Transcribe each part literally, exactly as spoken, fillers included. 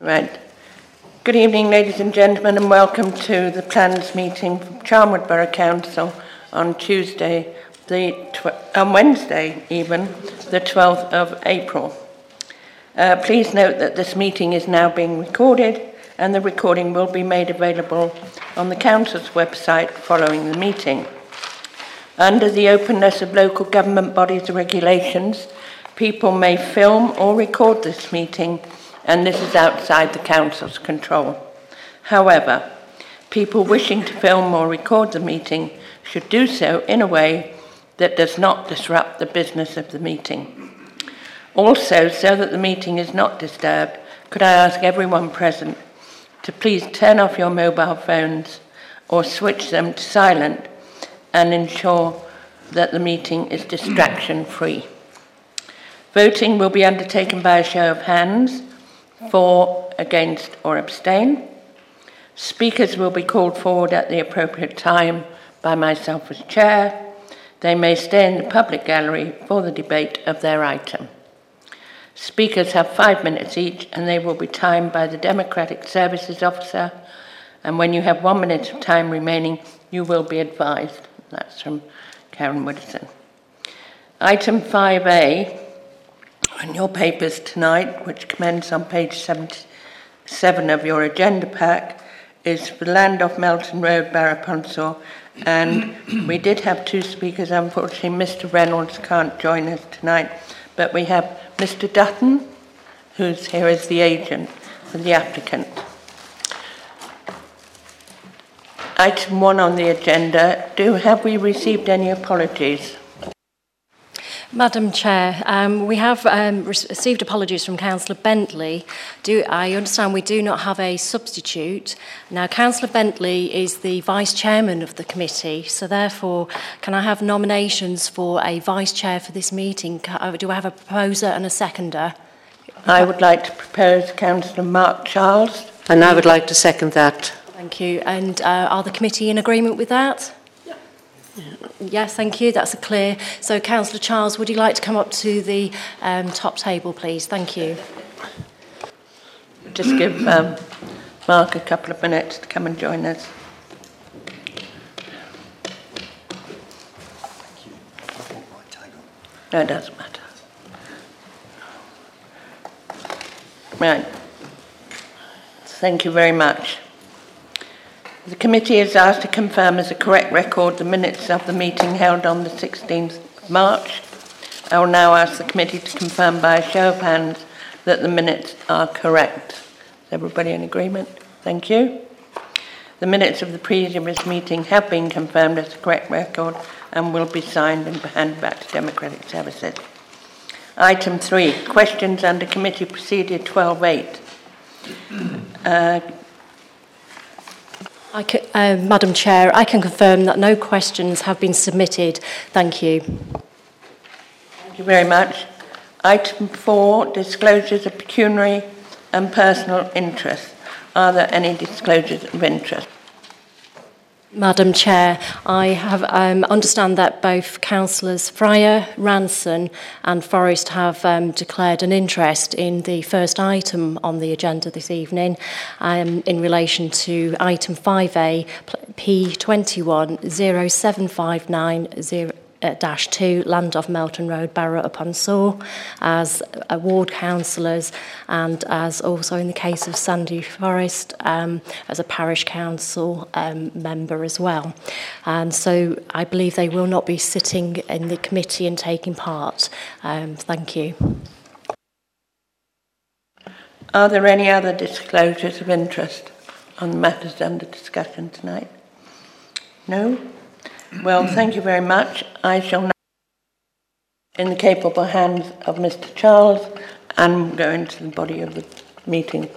Right. Good evening, ladies and gentlemen, and welcome to the Plans meeting from Charnwood Borough Council on Tuesday, the tw- on Wednesday even, the twelfth of April. Uh, please note that this meeting is now being recorded, and the recording will be made available on the Council's website following the meeting. Under the openness of local government bodies regulations, people may film or record this meeting, and this is outside the Council's control. However, people wishing to film or record the meeting should do so in a way that does not disrupt the business of the meeting. Also, so that the meeting is not disturbed, could I ask everyone present to please turn off your mobile phones or switch them to silent and ensure that the meeting is distraction-free. Voting will be undertaken by a show of hands, for, against, or abstain. Speakers will be called forward at the appropriate time by myself as chair. They may stay in the public gallery for the debate of their item. Speakers have five minutes each, and they will be timed by the Democratic Services Officer, and when you have one minute of time remaining, you will be advised. That's from Karen Woodison. Item five A, in your papers tonight, which commence on page seventy-seven of your agenda pack, is for land off Melton Road, Barrow-upon-Saw, and we did have two speakers. Unfortunately, Mister Reynolds can't join us tonight, but we have Mister Dutton, who's here as the agent for the applicant. Item one on the agenda, do have we received any apologies? Madam Chair, um, we have um, received apologies from Councillor Bentley. Do, I understand we do not have a substitute. Now, Councillor Bentley is the Vice Chairman of the committee, so therefore, can I have nominations for a Vice Chair for this meeting? Do I have a proposer and a seconder? I would like to propose Councillor Mark Charles. And I would like to second that. Thank you. And uh, are the committee in agreement with that? Yes, thank you. That's a clear. So, Councillor Charles, would you like to come up to the um, top table, please? Thank you. Just give um, Mark a couple of minutes to come and join us. No, it doesn't matter. Right. Thank you very much. The committee is asked to confirm as a correct record the minutes of the meeting held on the sixteenth of March. I will now ask the committee to confirm by a show of hands that the minutes are correct. Is everybody in agreement? Thank you. The minutes of the previous meeting have been confirmed as a correct record and will be signed and handed back to Democratic Services. Item three, questions under Committee Procedure twelve eight. Uh, I can, uh, Madam Chair, I can confirm that no questions have been submitted. Thank you. Thank you very much. Item four, disclosures of pecuniary and personal interest. Are there any disclosures of interest? Madam Chair, I have um, understand that both Councillors Fryer, Ranson and Forrest have um, declared an interest in the first item on the agenda this evening um, in relation to item five A, P twenty-one zero seven five nine zero dash two, land off Melton Road, Barrow-upon-Saw, as uh, ward councillors, and as also in the case of Sandy Forest, um, as a parish council um, member as well. And so I believe they will not be sitting in the committee and taking part. Um, thank you. Are there any other disclosures of interest on the matters under discussion tonight? No? Well, thank you very much. I shall now, in the capable hands of Mister Charles, and go into the body of the meeting.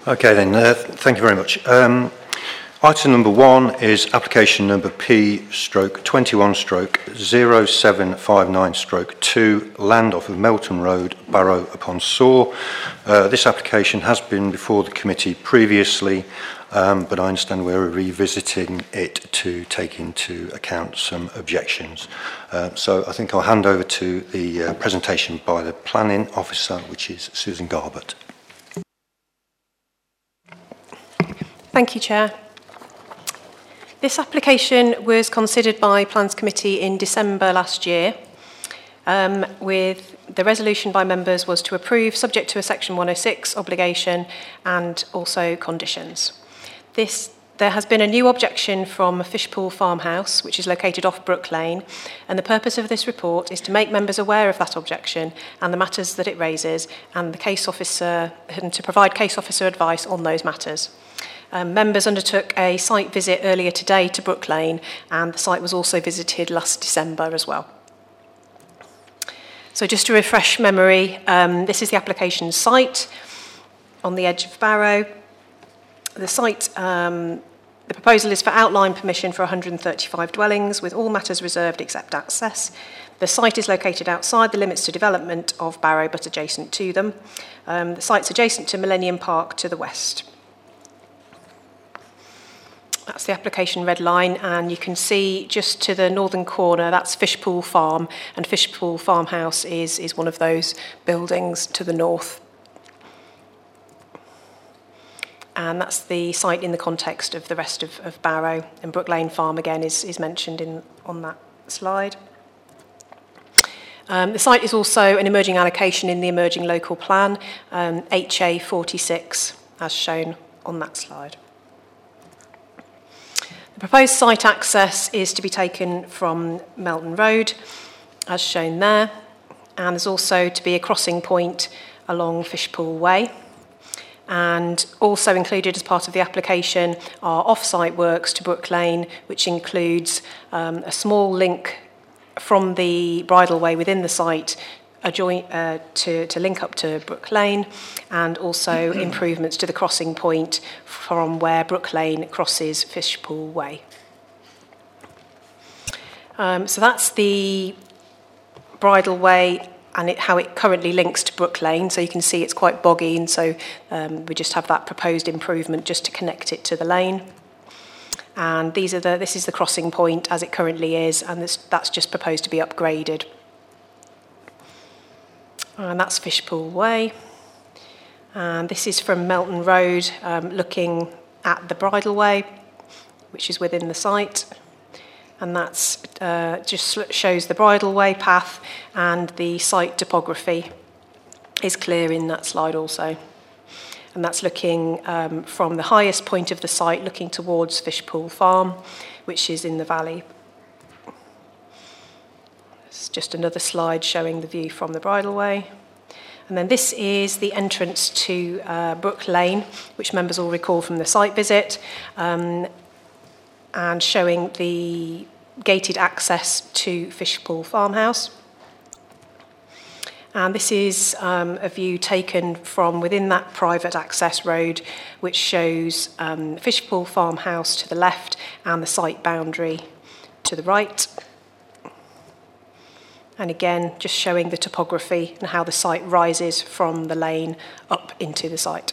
Okay then, uh, thank you very much. Um, item number one is application number P stroke twenty-one stroke zero seven five nine stroke two, land off of Melton Road, Barrow upon Soar. Uh, this application has been before the committee previously, um, but I understand we're revisiting it to take into account some objections. Uh, so I think I'll hand over to the uh, presentation by the planning officer, which is Susan Garbett. Thank you, Chair. This application was considered by Plans Committee in December last year, um, with the resolution by members was to approve subject to a Section one oh six obligation and also conditions. This, there has been a new objection from Fishpool Farmhouse, which is located off Brook Lane, and the purpose of this report is to make members aware of that objection and the matters that it raises, and the case officer, and to provide case officer advice on those matters. Um, members undertook a site visit earlier today to Brook Lane, and the site was also visited last December as well. So just to refresh memory, um, this is the application site on the edge of Barrow. The site, um, the proposal is for outline permission for one hundred thirty-five dwellings, with all matters reserved except access. The site is located outside the limits to development of Barrow, but adjacent to them. Um, the site's adjacent to Millennium Park to the west. That's the application red line, and you can see just to the northern corner, that's Fishpool Farm, and Fishpool Farmhouse is, is one of those buildings to the north. And that's the site in the context of the rest of, of Barrow, and Brook Lane Farm again is, is mentioned in, on that slide. Um, the site is also an emerging allocation in the emerging local plan, um, H A forty-six, as shown on that slide. The proposed site access is to be taken from Melton Road, as shown there, and there's also to be a crossing point along Fishpool Way. And also included as part of the application are off-site works to Brook Lane, which includes um, a small link from the bridleway within the site adjoin, uh, to, to link up to Brook Lane, and also improvements to the crossing point from where Brook Lane crosses Fishpool Way. Um, so that's the bridleway and it, how it currently links to Brook Lane. So you can see it's quite boggy, and so um, we just have that proposed improvement just to connect it to the lane. And these are the, this is the crossing point as it currently is, and this, that's just proposed to be upgraded. And that's Fishpool Way. And this is from Melton Road, um, looking at the bridleway, which is within the site. And that's uh, just shows the bridleway path, and the site topography is clear in that slide also. And that's looking um, from the highest point of the site, looking towards Fishpool Farm, which is in the valley. It's just another slide showing the view from the bridleway. And then this is the entrance to uh, Brook Lane, which members will recall from the site visit, um, and showing the gated access to Fishpool Farmhouse. And this is um, a view taken from within that private access road, which shows um, Fishpool Farmhouse to the left and the site boundary to the right. And again, just showing the topography and how the site rises from the lane up into the site.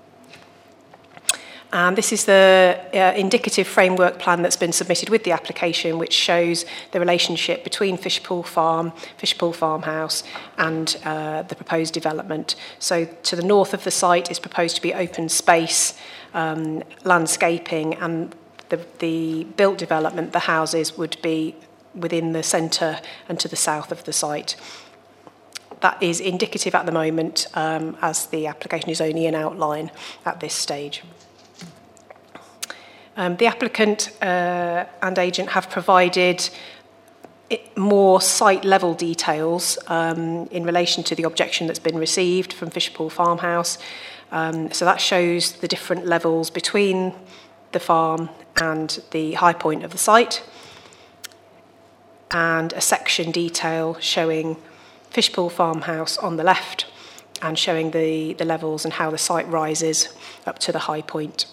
And this is the uh, indicative framework plan that's been submitted with the application, which shows the relationship between Fishpool Farm, Fishpool Farmhouse, and uh, the proposed development. So to the north of the site is proposed to be open space, um, landscaping, and the, the built development, the houses, would be within the centre and to the south of the site. That is indicative at the moment, um, as the application is only an outline at this stage. Um, the applicant uh, and agent have provided it, more site-level details um, in relation to the objection that's been received from Fishpool Farmhouse. Um, so that shows the different levels between the farm and the high point of the site, and a section detail showing Fishpool Farmhouse on the left and showing the, the levels and how the site rises up to the high point.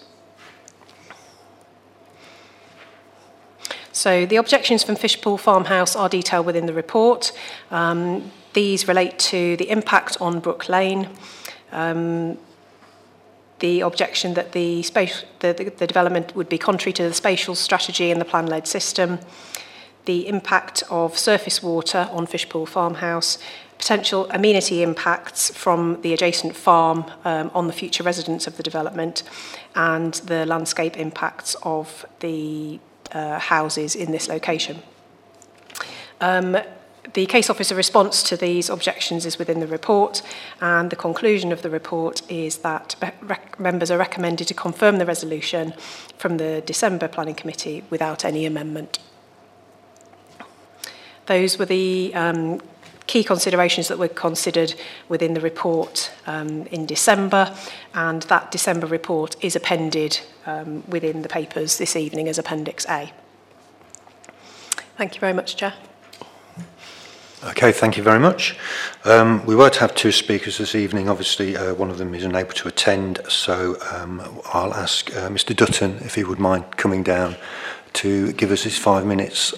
So the objections from Fishpool Farmhouse are detailed within the report. Um, these relate to the impact on Brook Lane, um, the objection that the, space, the, the, the development would be contrary to the spatial strategy and the plan-led system, the impact of surface water on Fishpool Farmhouse, potential amenity impacts from the adjacent farm um, on the future residents of the development, and the landscape impacts of the uh, houses in this location. Um, The case officer response to these objections is within the report, and the conclusion of the report is that members are recommended to confirm the resolution from the December Planning Committee without any amendment. Those were the um, key considerations that were considered within the report um, in December, and that December report is appended um, within the papers this evening as Appendix A. Thank you very much, Chair. Okay, thank you very much. Um, we were to have two speakers this evening. Obviously, uh, one of them is unable to attend, so um, I'll ask uh, Mister Dutton if he would mind coming down to give us his five minutes.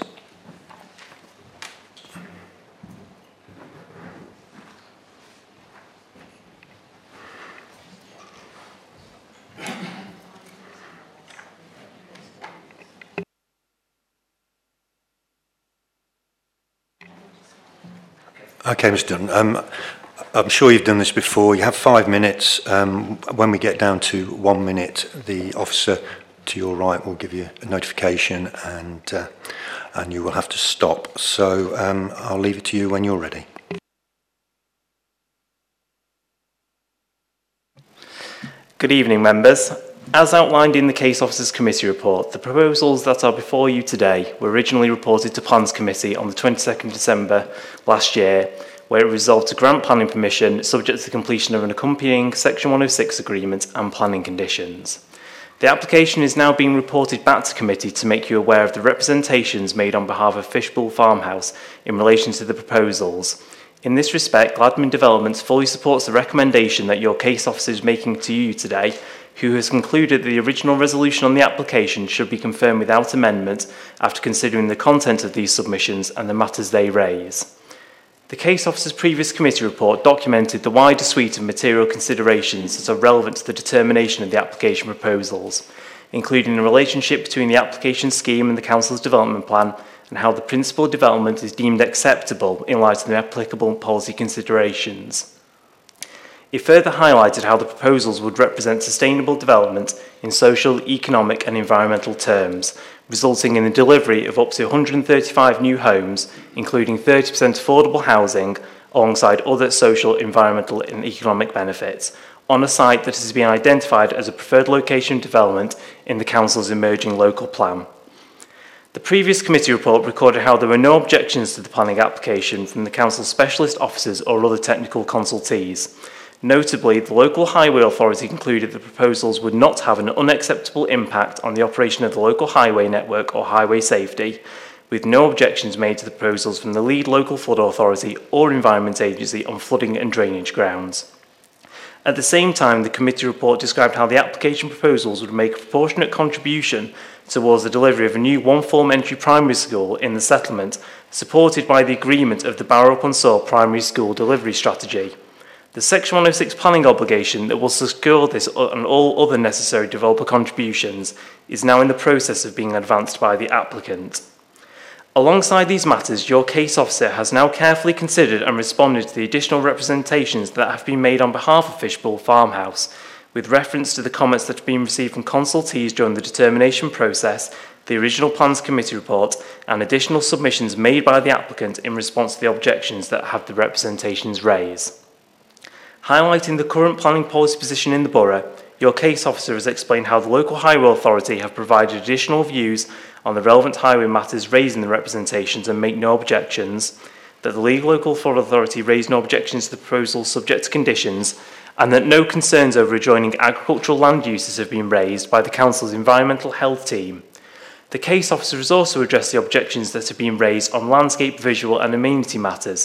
Okay, Mister Dutton, um, I'm sure you've done this before. You have five minutes. Um, when we get down to one minute, the officer to your right will give you a notification, and uh, and you will have to stop. So um, I'll leave it to you when you're ready. Good evening, members. As outlined in the Case Officers Committee report, the proposals that are before you today were originally reported to Plans Committee on the twenty-second of December last year, where it resolved to grant planning permission subject to the completion of an accompanying Section one oh six agreement and planning conditions. The application is now being reported back to committee to make you aware of the representations made on behalf of Fishpool Farmhouse in relation to the proposals. In this respect, Gladman Developments fully supports the recommendation that your case officer is making to you today, who has concluded that the original resolution on the application should be confirmed without amendment after considering the content of these submissions and the matters they raise. The case officer's previous committee report documented the wider suite of material considerations that are relevant to the determination of the application proposals, including the relationship between the application scheme and the council's development plan, and how the principal development is deemed acceptable in light of the applicable policy considerations. It further highlighted how the proposals would represent sustainable development in social, economic and environmental terms, resulting in the delivery of up to one hundred thirty-five new homes, including thirty percent affordable housing, alongside other social, environmental and economic benefits, on a site that has been identified as a preferred location of development in the council's emerging local plan. The previous committee report recorded how there were no objections to the planning application from the council's specialist officers or other technical consultees. Notably, the local highway authority concluded the proposals would not have an unacceptable impact on the operation of the local highway network or highway safety, with no objections made to the proposals from the lead local flood authority or Environment Agency on flooding and drainage grounds. At the same time, the committee report described how the application proposals would make a proportionate contribution towards the delivery of a new one-form entry primary school in the settlement, supported by the agreement of the Barrow-upon-Soar Primary School Delivery Strategy. The Section one oh six planning obligation that will secure this and all other necessary developer contributions is now in the process of being advanced by the applicant. Alongside these matters, your case officer has now carefully considered and responded to the additional representations that have been made on behalf of Fishpool Farmhouse, with reference to the comments that have been received from consultees during the determination process, the original Plans Committee report, and additional submissions made by the applicant in response to the objections that have the representations raised. Highlighting the current planning policy position in the borough, your case officer has explained how the local highway authority have provided additional views on the relevant highway matters raised in the representations and make no objections, that the legal local flood authority raised no objections to the proposal subject to conditions, and that no concerns over adjoining agricultural land uses have been raised by the council's environmental health team. The case officer has also addressed the objections that have been raised on landscape, visual and amenity matters,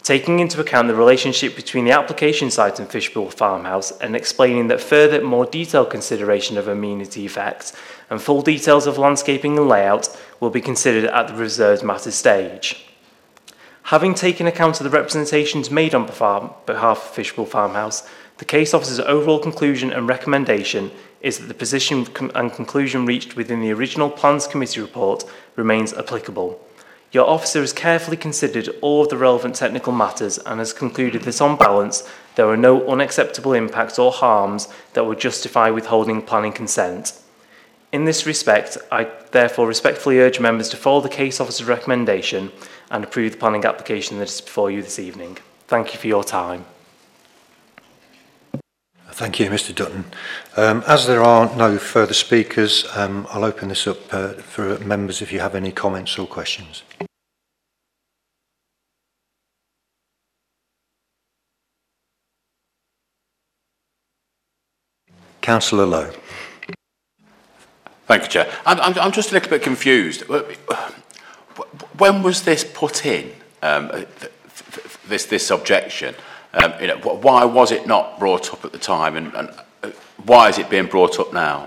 taking into account the relationship between the application site and Fishpool Farmhouse and explaining that further more detailed consideration of amenity effects and full details of landscaping and layout will be considered at the reserved matters stage. Having taken account of the representations made on behalf of Fishpool Farmhouse, the case officer's overall conclusion and recommendation is that the position and conclusion reached within the original Plans Committee report remains applicable. Your officer has carefully considered all of the relevant technical matters and has concluded that on balance there are no unacceptable impacts or harms that would justify withholding planning consent. In this respect, I therefore respectfully urge members to follow the case officer's recommendation and approve the planning application that is before you this evening. Thank you for your time. Thank you, Mr Dutton. Um, as there are no further speakers, um, I'll open this up uh, for members if you have any comments or questions. Councillor Lowe. Thank you, Chair. I'm, I'm, I'm just a little bit confused. When was this put in, um, this, this objection? Um, you know, why was it not brought up at the time, and, and why is it being brought up now?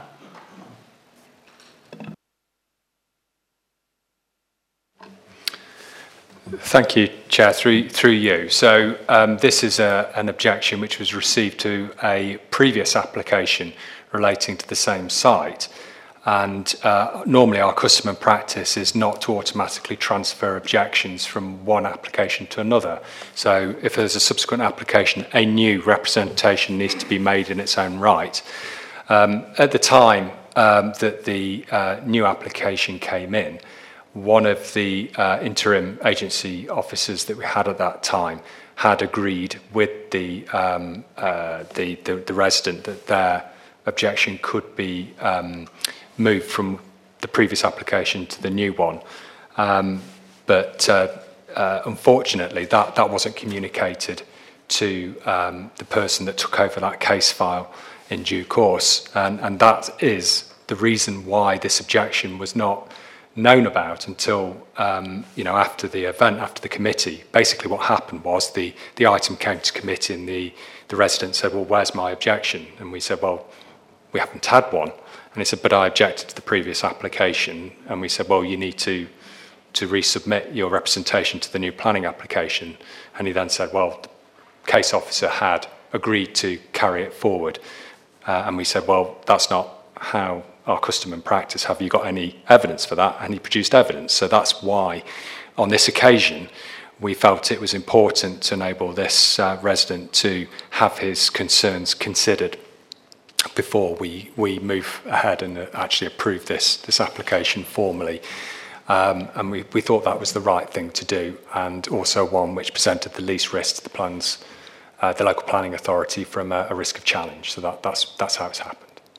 Thank you, Chair, through, through you. So um, this is a, an objection which was received to a previous application relating to the same site. And uh, normally our custom and practice is not to automatically transfer objections from one application to another. So if there's a subsequent application, a new representation needs to be made in its own right. Um, at the time um, that the uh, new application came in, one of the uh, interim agency officers that we had at that time had agreed with the, um, uh, the, the, the resident that their objection could be um, moved from the previous application to the new one. Um, but uh, uh, unfortunately, that, that wasn't communicated to um, the person that took over that case file in due course. And, and that is the reason why this objection was not known about until, um, you know, after the event, after the committee. Basically what happened was the, the item came to committee and the, the resident said, well, where's my objection? And we said, well, we haven't had one. And he said, but I objected to the previous application. And we said, well, you need to, to resubmit your representation to the new planning application. And he then said, well, the case officer had agreed to carry it forward. Uh, and we said, well, that's not how our custom and practice. Have you got any evidence for that? And he produced evidence. So that's why, on this occasion, we felt it was important to enable this uh, resident to have his concerns considered before we, we move ahead and actually approve this, this application formally. Um, and we, we thought that was the right thing to do, and also one which presented the least risk to the plans, uh, the local planning authority from a, a risk of challenge. So that, that's, that's how it's happened.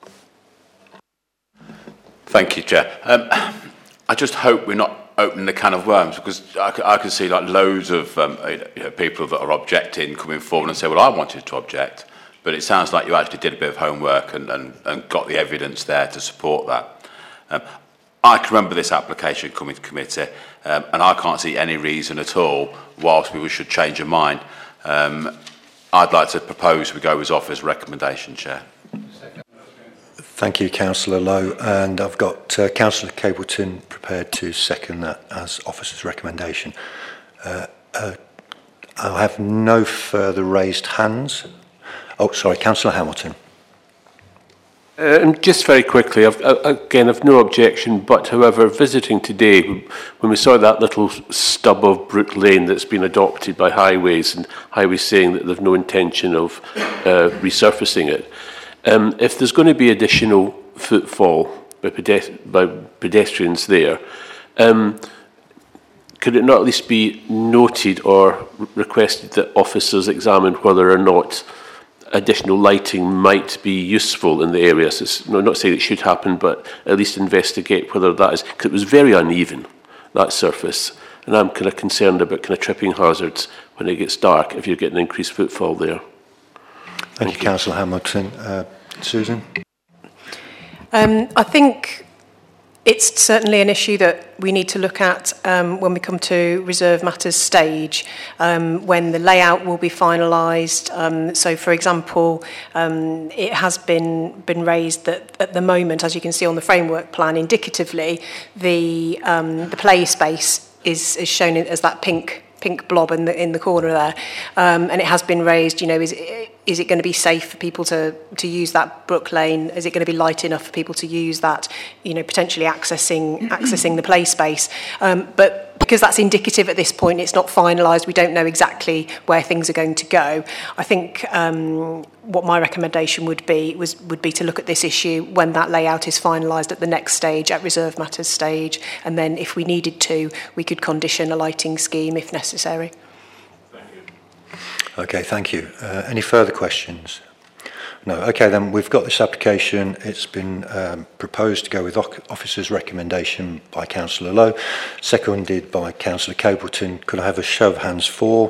Thank you, Chair. Um, I just hope we're not opening a can of worms, because I, I can see like loads of um, you know, people that are objecting coming forward and say, well, I wanted to object. But it sounds like you actually did a bit of homework and, and, and got the evidence there to support that. Um, I can remember this application coming to committee, um, and I can't see any reason at all whilst we should change our mind. Um, I'd like to propose we go as offer's recommendation, Chair. Thank you, Councillor Lowe. And I've got uh, Councillor Capleton prepared to second that as officer's recommendation. Uh, uh, I'll have no further raised hands. Oh, sorry, Councillor Hamilton. Uh, and just very quickly, I've, uh, again, I've no objection, but however, visiting today, when we saw that little stub of Brook Lane that's been adopted by Highways, and Highways saying that they've no intention of uh, resurfacing it, um, if there's going to be additional footfall by, pedest by pedestrians there, um, could it not at least be noted or requested that officers examine whether or not additional lighting might be useful in the area? So it's, no, not saying it should happen, but at least investigate whether that is, because it was very uneven, that surface, and I'm kind of concerned about kind of tripping hazards when it gets dark if you're getting increased footfall there. Thank, Thank you, you, Councillor Hamilton. Uh, Susan? Um, I think It's certainly an issue that we need to look at um, when we come to reserve matters stage, um, when the layout will be finalised. Um, so, for example, um, it has been been raised that at the moment, as you can see on the framework plan, indicatively, the um, the play space is is shown as that pink pink blob in the in the corner there, um, and it has been raised. You know, is it, is it going to be safe for people to to use that Brook Lane? Is it going to be light enough for people to use that? You know, potentially accessing accessing the play space. Um, but because that's indicative at this point, it's not finalised. We don't know exactly where things are going to go. I think um, what my recommendation would be was would be to look at this issue when that layout is finalised at the next stage, at reserve matters stage, and then if we needed to, we could condition a lighting scheme if necessary. Okay, thank you. Uh, any further questions? No. Okay, then we've got this application. It's been um, proposed to go with officer's recommendation by Councillor Lowe, seconded by Councillor Capleton. Could I have a show of hands for?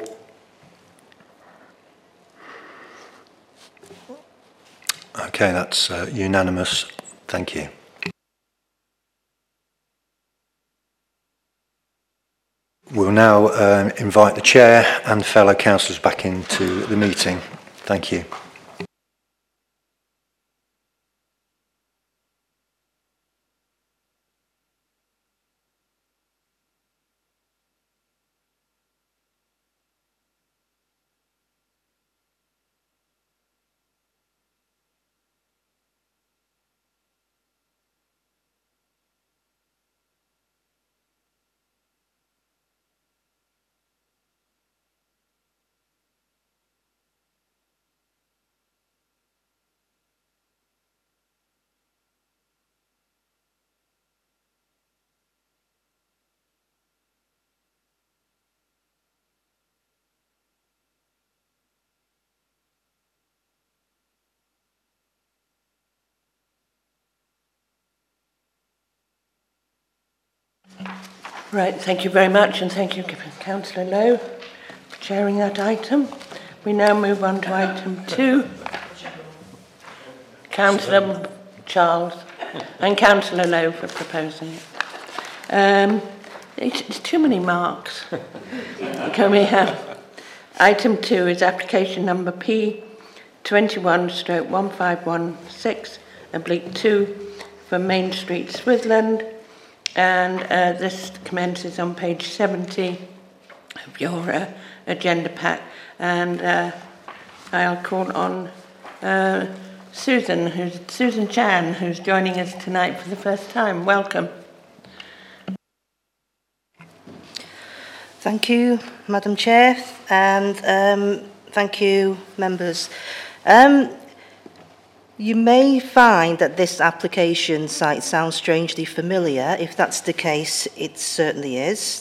Okay, that's uh, unanimous. Thank you. We'll now um, invite the Chair and fellow councillors back into the meeting. Thank you. Right, thank you very much, and thank you, Councillor Lowe, for chairing that item. We now move on to item two. Councillor Charles and Councillor Lowe for proposing it. Um, it's, it's too many marks. Can we have item two is application number P twenty-one stroke one five one six oblique two for Main Street, Swithland. And uh, this commences on page seventy of your uh, agenda pack. And uh, I'll call on uh, Susan, who's Susan Chan, who's joining us tonight for the first time. Welcome. Thank you, Madam Chair, and um, thank you, members. Um, You may find that this application site sounds strangely familiar. If that's the case, it certainly is.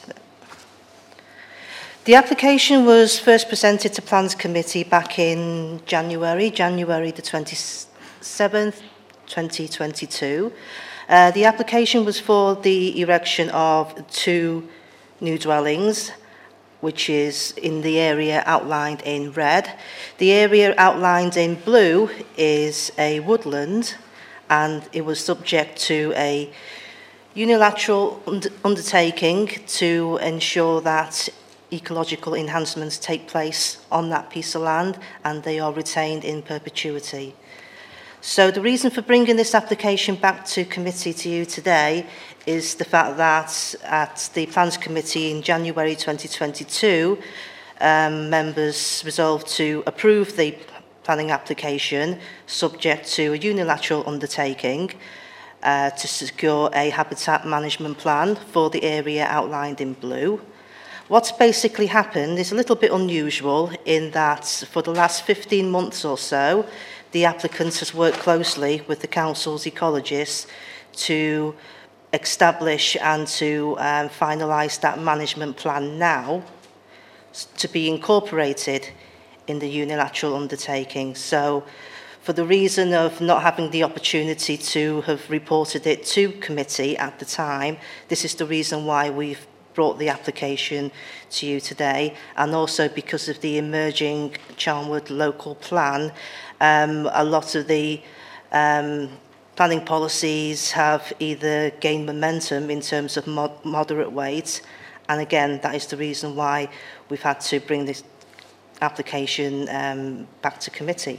The application was first presented to Plans Committee back in January, January the twenty-seventh, twenty twenty-two. Uh, the application was for the erection of two new dwellings, which is in the area outlined in red. The area outlined in blue is a woodland, and it was subject to a unilateral und- undertaking to ensure that ecological enhancements take place on that piece of land, and they are retained in perpetuity. So the reason for bringing this application back to committee to you today is the fact that at the Plans Committee in January twenty twenty-two, um, members resolved to approve the planning application subject to a unilateral undertaking uh, to secure a habitat management plan for the area outlined in blue. What's basically happened is a little bit unusual in that for the last fifteen months or so, the applicant has worked closely with the council's ecologists to establish and to um, finalise that management plan now to be incorporated in the unilateral undertaking. So for the reason of not having the opportunity to have reported it to committee at the time, this is the reason why we've brought the application to you today, and also because of the emerging Charnwood local plan, um, a lot of the um, planning policies have either gained momentum in terms of mod moderate weight, and again, that is the reason why we've had to bring this application um, back to committee.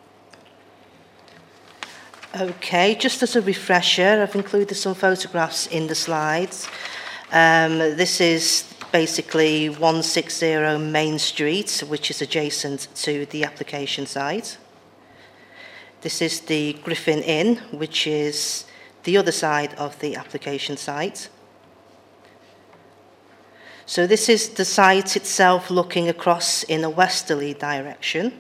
Okay, just as a refresher, I've included some photographs in the slides. Um, this is basically one sixty Main Street, which is adjacent to the application site. This is the Griffin Inn, which is the other side of the application site. So this is the site itself looking across in a westerly direction.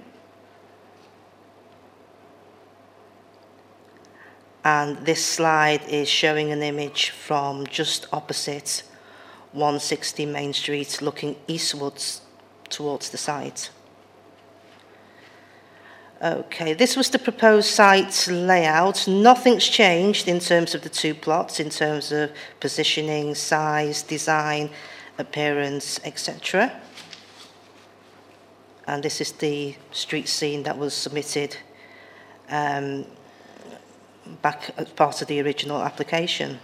And this slide is showing an image from just opposite one sixty Main Street, looking eastwards towards the site. Okay, this was the proposed site layout. Nothing's changed in terms of the two plots, in terms of positioning, size, design, appearance, et cetera. And this is the street scene that was submitted um, back as part of the original application.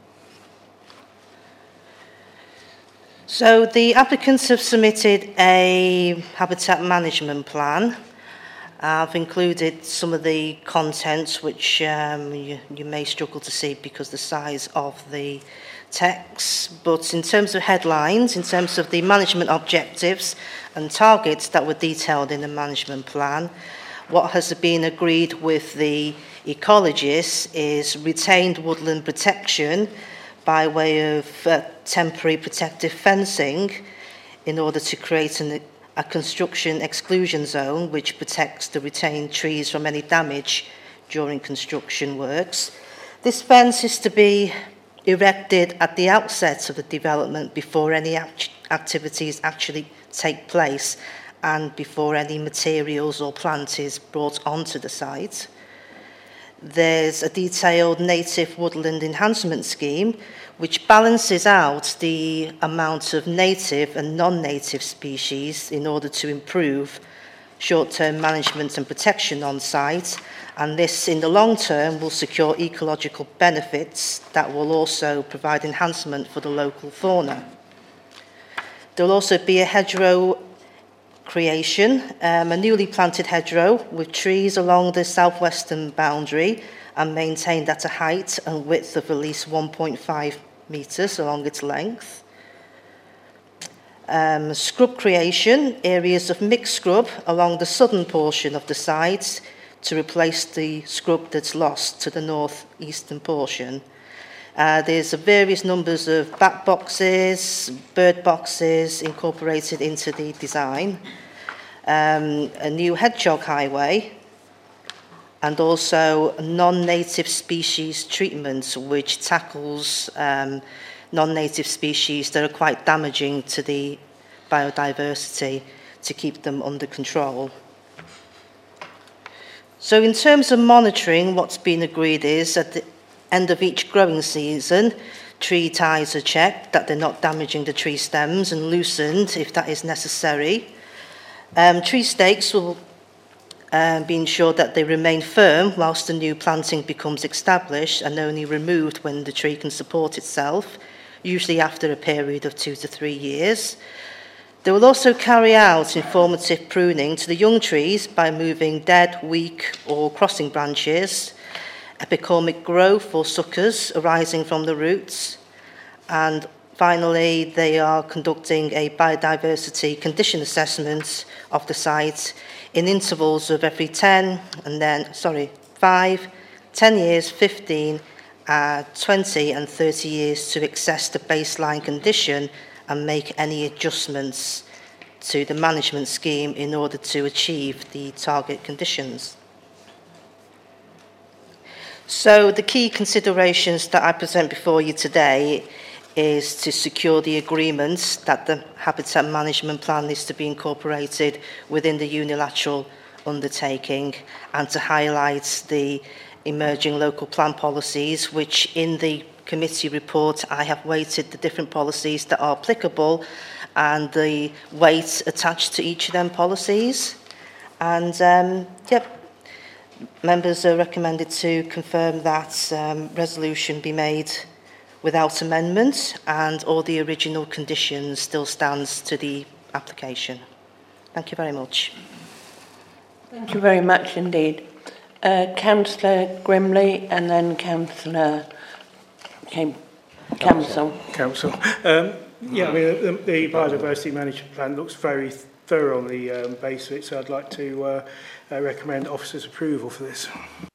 So the applicants have submitted a habitat management plan. I've included some of the contents which um, you, you may struggle to see because of the size of the text, but in terms of headlines, in terms of the management objectives and targets that were detailed in the management plan, what has been agreed with the ecologists is retained woodland protection by way of uh, temporary protective fencing in order to create an a construction exclusion zone which protects the retained trees from any damage during construction works. This fence is to be erected at the outset of the development before any act activities actually take place and before any materials or plant is brought onto the site. There's a detailed native woodland enhancement scheme which balances out the amount of native and non-native species in order to improve short-term management and protection on site, and this in the long term will secure ecological benefits that will also provide enhancement for the local fauna. There will also be a hedgerow creation, um, a newly planted hedgerow with trees along the southwestern boundary and maintained at a height and width of at least one point five metres along its length. Um, scrub creation, areas of mixed scrub along the southern portion of the site to replace the scrub that's lost to the northeastern portion. Uh, there's a various numbers of bat boxes, bird boxes incorporated into the design, um, a new hedgehog highway, and also non-native species treatment, which tackles um, non-native species that are quite damaging to the biodiversity to keep them under control. So in terms of monitoring, what's been agreed is at the end of each growing season, tree ties are checked, that they're not damaging the tree stems, and loosened if that is necessary. Um, tree stakes will um, be ensured that they remain firm whilst the new planting becomes established and only removed when the tree can support itself, usually after a period of two to three years. They will also carry out informative pruning to the young trees by moving dead, weak or crossing branches, epicormic growth or suckers arising from the roots, and finally they are conducting a biodiversity condition assessment of the site in intervals of every ten and then, sorry, five, ten years, fifteen, uh, twenty and thirty years to assess the baseline condition and make any adjustments to the management scheme in order to achieve the target conditions. So the key considerations that I present before you today is to secure the agreements that the habitat management plan is to be incorporated within the unilateral undertaking, and to highlight the emerging local plan policies, which in the committee report I have weighted the different policies that are applicable and the weight attached to each of them policies. And um, yep, members are recommended to confirm that um, resolution be made without amendment and all the original conditions still stands to the application. Thank you very much. Thank you very much indeed. Uh, Councillor Grimley and then Councillor Cam Council. Council. Um, yeah, I mean, the, the biodiversity management plan looks very thorough on the um, base of it, so I'd like to uh, uh, recommend officers' approval for this.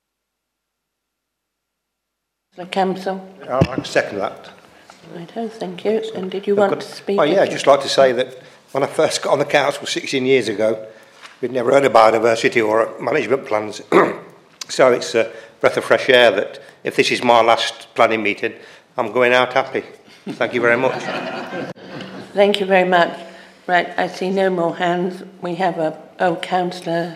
The Council. I'd like to second that. Righto, thank you. And did you want got, to speak? Oh yeah, I'd just like to say that when I first got on the council sixteen years ago, we'd never heard of biodiversity or management plans. So it's a breath of fresh air that if this is my last planning meeting, I'm going out happy. Thank you very much. Thank you very much. Right, I see no more hands. We have a, oh, Councillor.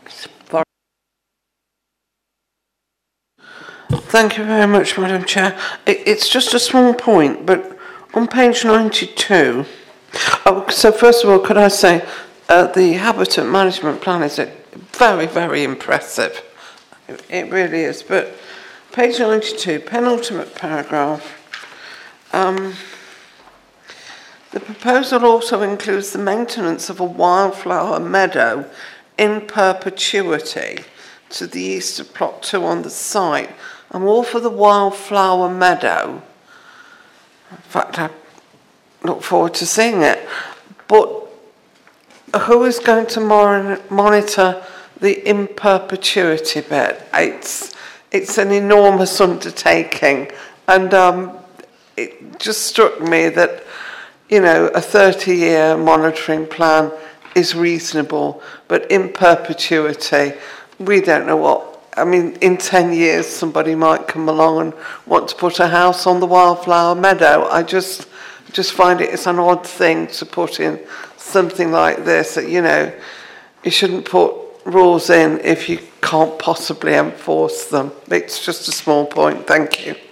Thank you very much, Madam Chair. It, it's just a small point, but on page ninety-two, oh, so first of all, could I say uh, the habitat management plan is very, very impressive. It, it really is. But page ninety-two, penultimate paragraph. Um, the proposal also includes the maintenance of a wildflower meadow in perpetuity to the east of plot two on the site. I'm all for the wildflower meadow. In fact, I look forward to seeing it. But who is going to monitor the in perpetuity bit? It's, it's an enormous undertaking. And um, it just struck me that, you know, a thirty-year monitoring plan is reasonable, but in perpetuity, we don't know what. I mean, in ten years, somebody might come along and want to put a house on the wildflower meadow. I just, just find it it's an odd thing to put in something like this. That, you know, you shouldn't put rules in if you can't possibly enforce them. It's just a small point. Thank you.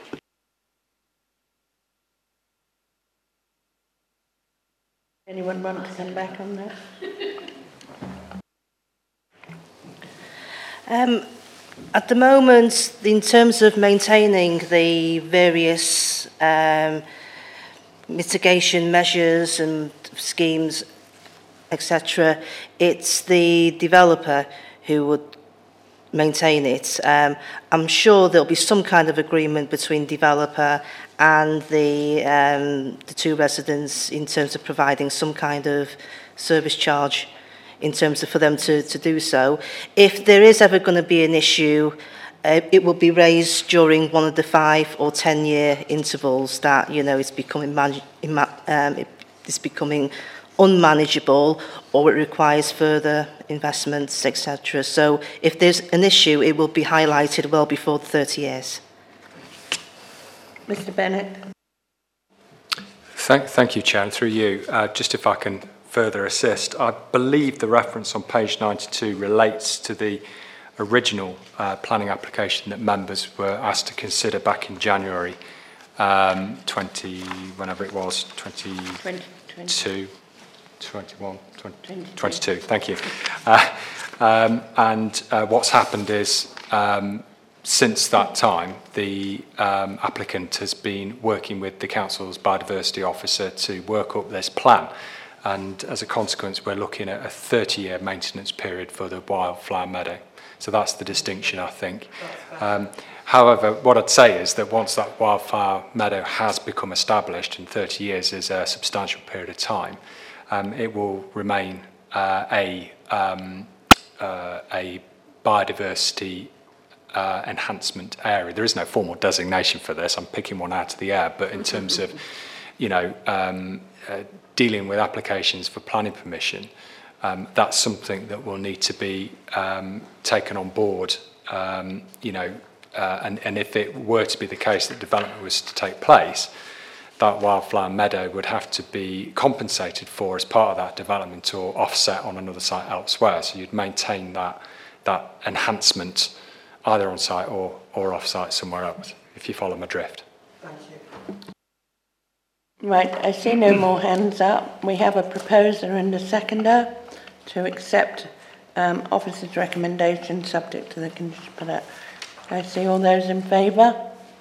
Anyone want to come back on that? Um, at the moment, in terms of maintaining the various um, mitigation measures and schemes, et cetera, it's the developer who would maintain it. Um, I'm sure there'll be some kind of agreement between developer and the, um, the two residents in terms of providing some kind of service charge in terms of for them to, to do so. If there is ever going to be an issue, uh, it will be raised during one of the five or ten year intervals that, you know, it's becoming, man- um, it's becoming unmanageable or it requires further investments, et cetera. So if there's an issue, it will be highlighted well before the thirty years. Mister Bennett. Thank, thank you, Chair. And through you, uh, just if I can further assist, I believe the reference on page ninety-two relates to the original uh, planning application that members were asked to consider back in January um, twenty, whenever it was, twenty-two, twenty-one, twenty, twenty-two, thank you. Uh, um, and uh, what's happened is, um, since that time, the um, applicant has been working with the council's biodiversity officer to work up this plan. And as a consequence, we're looking at a thirty year maintenance period for the wildflower meadow. So that's the distinction, I think. Um, however, what I'd say is that once that wildflower meadow has become established, and thirty years is a substantial period of time, um, it will remain uh, a, um, uh, a biodiversity uh, enhancement area. There is no formal designation for this. I'm picking one out of the air, but in terms of, you know, um, uh, dealing with applications for planning permission, um, that's something that will need to be um, taken on board, um, you know, uh, and, and if it were to be the case that development was to take place, that wildflower meadow would have to be compensated for as part of that development or offset on another site elsewhere. So you'd maintain that, that enhancement either on site or, or off site somewhere else, if you follow my drift. Thank you. Right, I see no more hands up. We have a proposer and a seconder to accept um, officer's recommendation subject to the conditions put out. I see all those in favour.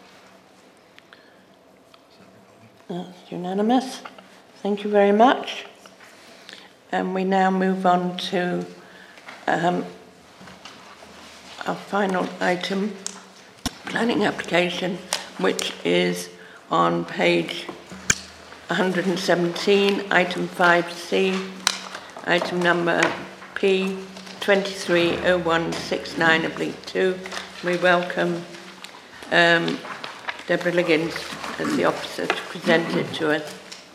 That's unanimous. Thank you very much. And we now move on to um, our final item, planning application, which is on page one hundred seventeen, item five C, item number P twenty-three oh one six nine oblique two. We welcome um, Deborah Liggins as the officer to present it to us.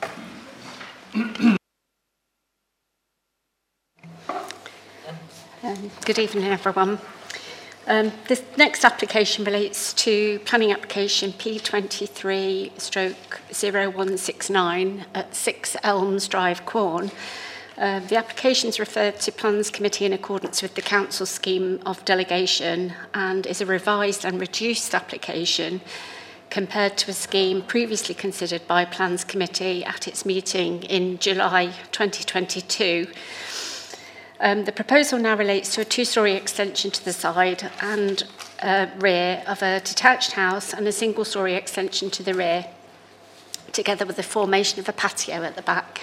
Um, good evening, everyone. Um, this next application relates to planning application P twenty-three stroke oh one six nine at six Elms Drive, Quorn. Uh, the application is referred to Plans Committee in accordance with the Council scheme of delegation and is a revised and reduced application compared to a scheme previously considered by Plans Committee at its meeting in July twenty twenty-two. Um, the proposal now relates to a two-storey extension to the side and uh, rear of a detached house and a single-storey extension to the rear, together with the formation of a patio at the back.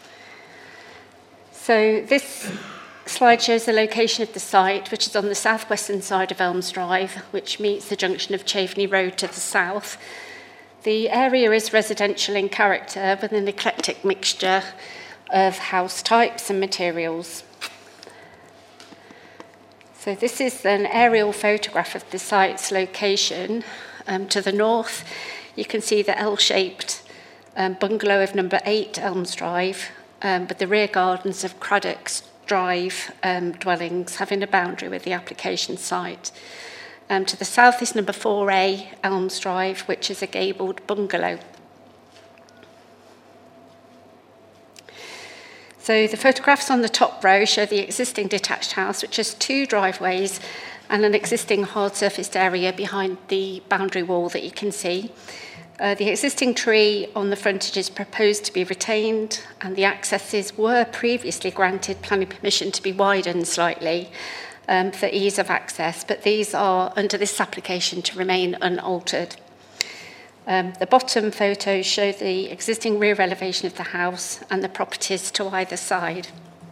So this slide shows the location of the site, which is on the southwestern side of Elms Drive, which meets the junction of Chaveney Road to the south. The area is residential in character with an eclectic mixture of house types and materials. So this is an aerial photograph of the site's location. Um, to the north, you can see the L-shaped um, bungalow of number eight Elms Drive, um, with the rear gardens of Craddock's Drive um, dwellings having a boundary with the application site. Um, to the south is number four A Elms Drive, which is a gabled bungalow. So the photographs on the top row show the existing detached house, which has two driveways and an existing hard surfaced area behind the boundary wall that you can see. Uh, the existing tree on the frontage is proposed to be retained, and the accesses were previously granted planning permission to be widened slightly um, for ease of access, but these are, under this application, to remain unaltered. Um, the bottom photos show the existing rear elevation of the house and the properties to either side.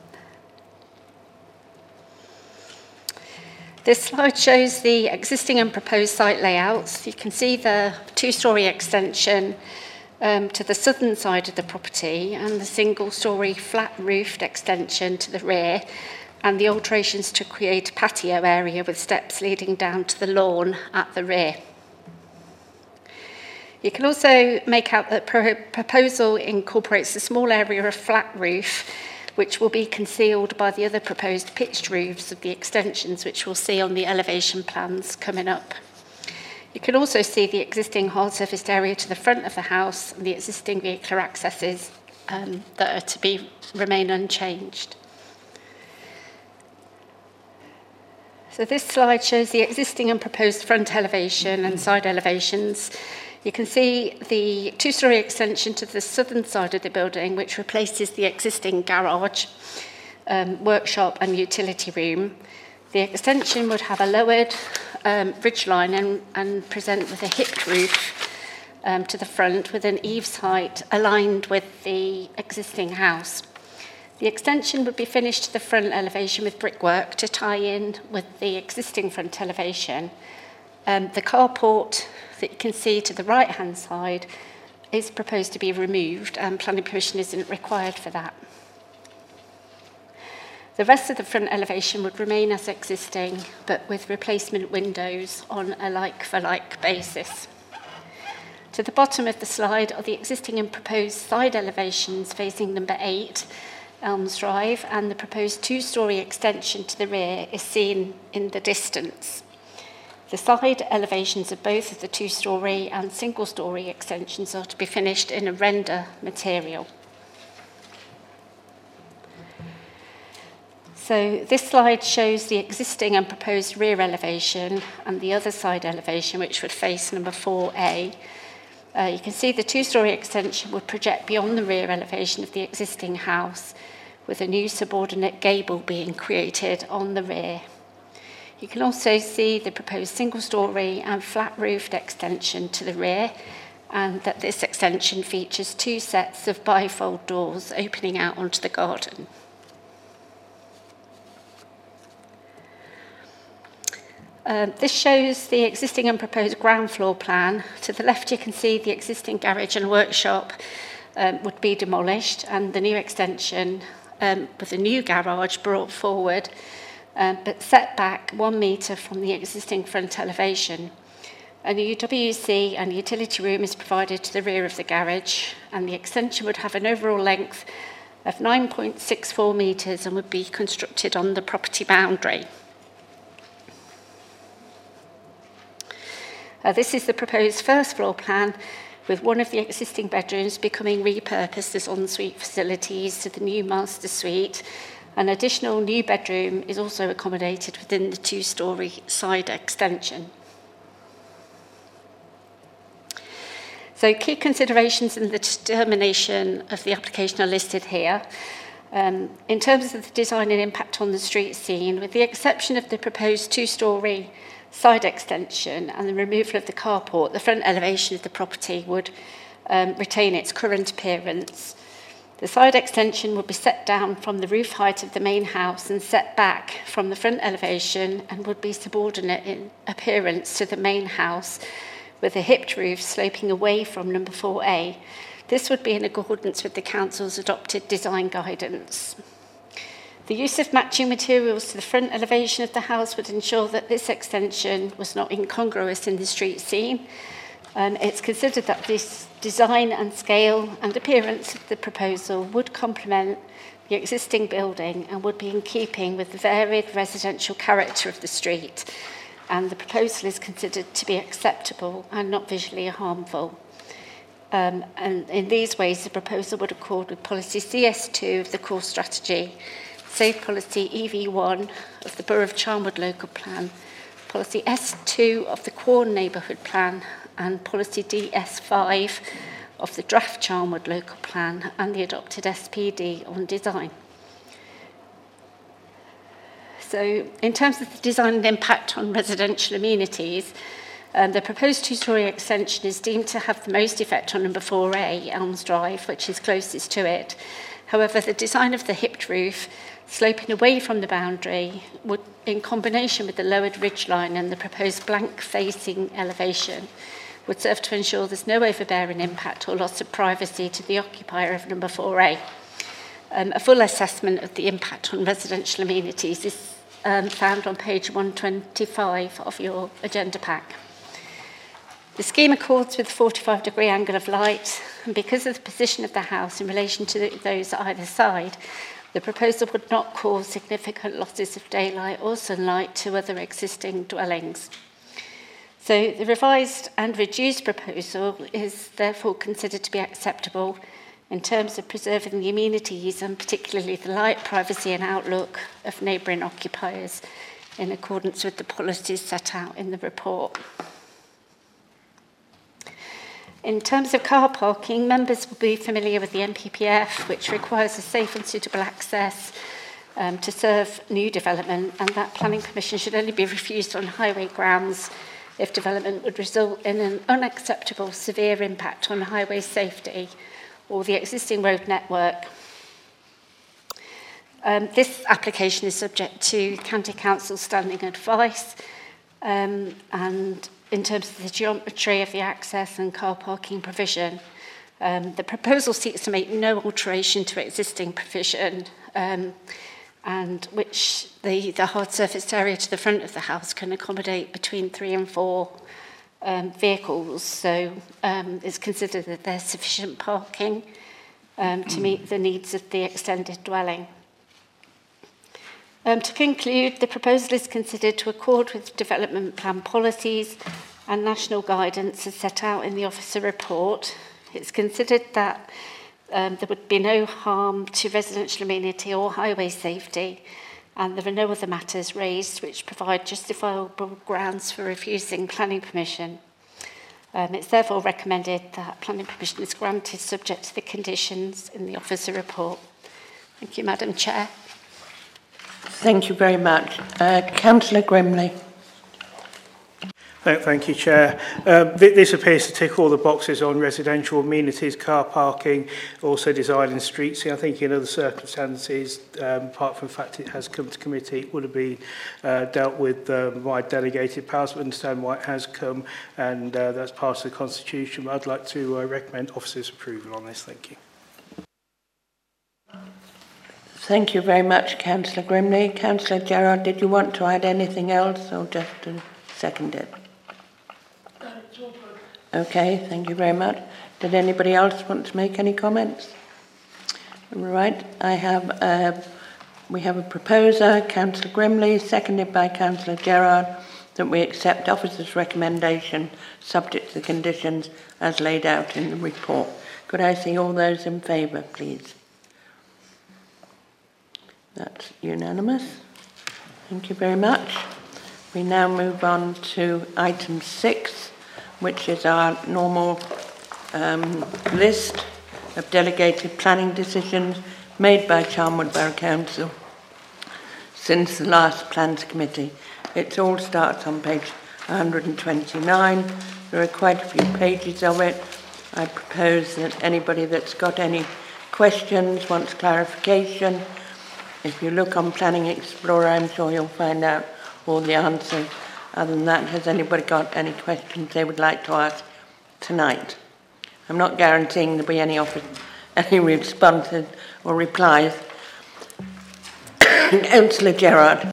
This slide shows the existing and proposed site layouts. You can see the two-storey extension um, to the southern side of the property and the single-storey flat-roofed extension to the rear, and the alterations to create a patio area with steps leading down to the lawn at the rear. You can also make out that the proposal incorporates a small area of flat roof, which will be concealed by the other proposed pitched roofs of the extensions, which we'll see on the elevation plans coming up. You can also see the existing hard surfaced area to the front of the house and the existing vehicular accesses um, that are to be remain unchanged. So this slide shows the existing and proposed front elevation and side elevations. You can see the two-storey extension to the southern side of the building, which replaces the existing garage, um, workshop and utility room. The extension would have a lowered um, ridgeline and, and present with a hipped roof um, to the front with an eaves height aligned with the existing house. The extension would be finished to the front elevation with brickwork to tie in with the existing front elevation. Um, the carport that you can see to the right-hand side is proposed to be removed, and planning permission isn't required for that. The rest of the front elevation would remain as existing, but with replacement windows on a like-for-like basis. To the bottom of the slide are the existing and proposed side elevations facing number eight, Elms Drive, and the proposed two-storey extension to the rear is seen in the distance. The side elevations of both of the two-storey and single-storey extensions are to be finished in a render material. So this slide shows the existing and proposed rear elevation and the other side elevation, which would face number four A. Uh, you can see the two-storey extension would project beyond the rear elevation of the existing house, with a new subordinate gable being created on the rear. You can also see the proposed single-storey and flat-roofed extension to the rear, and that this extension features two sets of bifold doors opening out onto the garden. Um, this shows the existing and proposed ground floor plan. To the left, you can see the existing garage and workshop um, would be demolished, and the new extension um, with a new garage brought forward, um, but set back one metre from the existing front elevation. A new W C and utility room is provided to the rear of the garage, and the extension would have an overall length of nine point six four metres and would be constructed on the property boundary. Uh, this is the proposed first floor plan, with one of the existing bedrooms becoming repurposed as ensuite facilities to the new master suite. An additional new bedroom is also accommodated within the two-storey side extension. So key considerations in the determination of the application are listed here. Um, in terms of the design and impact on the street scene, with the exception of the proposed two-storey side extension and the removal of the carport, the front elevation of the property would um, retain its current appearance. The side extension would be set down from the roof height of the main house and set back from the front elevation, and would be subordinate in appearance to the main house, with a hipped roof sloping away from number four A. This would be in accordance with the Council's adopted design guidance. The use of matching materials to the front elevation of the house would ensure that this extension was not incongruous in the street scene. Um, it's considered that this design and scale and appearance of the proposal would complement the existing building and would be in keeping with the varied residential character of the street, and the proposal is considered to be acceptable and not visually harmful. Um, and in these ways, the proposal would accord with policy C S two of the core strategy, Safe Policy E V one of the Borough of Charnwood Local Plan, Policy S two of the Quorn Neighbourhood Plan, and Policy D S five of the Draft Charnwood Local Plan, and the adopted S P D on design. So, in terms of the design and impact on residential amenities, um, the proposed two-storey extension is deemed to have the most effect on number four A, Elms Drive, which is closest to it. However, the design of the hipped roof, sloping away from the boundary, would, in combination with the lowered ridgeline and the proposed blank-facing elevation, would serve to ensure there's no overbearing impact or loss of privacy to the occupier of number four A. Um, a full assessment of the impact on residential amenities is um, found on page one twenty-five of your agenda pack. The scheme accords with the forty-five degree angle of light, and because of the position of the house in relation to the, those at either side, the proposal would not cause significant losses of daylight or sunlight to other existing dwellings. So the revised and reduced proposal is therefore considered to be acceptable in terms of preserving the amenities and particularly the light, privacy and outlook of neighbouring occupiers in accordance with the policies set out in the report. In terms of car parking, members will be familiar with the M P P F, which requires a safe and suitable access um, to serve new development, and that planning permission should only be refused on highway grounds if development would result in an unacceptable severe impact on highway safety or the existing road network. Um, this application is subject to County Council standing advice, um, and in terms of the geometry of the access and car parking provision, um, the proposal seeks to make no alteration to existing provision, um, and which the, the hard surface area to the front of the house can accommodate between three and four um, vehicles. So um, it's considered that there's sufficient parking um, to meet the needs of the extended dwelling. Um, to conclude, the proposal is considered to accord with development plan policies and national guidance as set out in the officer report. It's considered that um, there would be no harm to residential amenity or highway safety, and there are no other matters raised which provide justifiable grounds for refusing planning permission. Um, it's therefore recommended that planning permission is granted subject to the conditions in the officer report. Thank you, Madam Chair. Thank you very much. Uh, Councillor Grimley. Thank, thank you, Chair. Um, th this appears to tick all the boxes on residential amenities, car parking, also designing streets. I think in other circumstances, um, apart from the fact it has come to committee, it would have been uh, dealt with um, by delegated powers. I understand why it has come, and uh, that's part of the Constitution. But I'd like to uh, recommend officers' approval on this. Thank you. Thank you very much, Councillor Grimley. Councillor Gerard, did you want to add anything else, or just to second it? Okay, thank you very much. Did anybody else want to make any comments? Right, I have uh, we have a proposer, Councillor Grimley, seconded by Councillor Gerard, that we accept officer's recommendation subject to the conditions as laid out in the report. Could I see all those in favour, please? That's unanimous. Thank you very much. We now move on to item six, which is our normal um, list of delegated planning decisions made by Charnwood Borough Council since the last Plans Committee. It all starts on page one hundred twenty-nine. There are quite a few pages of it. I propose that anybody that's got any questions, wants clarification, if you look on Planning Explorer, I'm sure you'll find out all the answers. Other than that, has anybody got any questions they would like to ask tonight? I'm not guaranteeing there'll be any offer, any responses or replies. Councillor Gerard.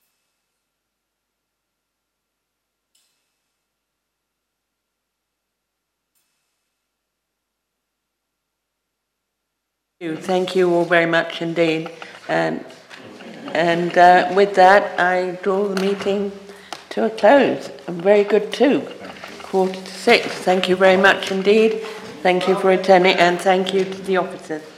Thank you all very much indeed. Um, and uh, with that, I draw the meeting to a close. A very good two, quarter to six. Thank you very much indeed. Thank you for attending, and thank you to the officers.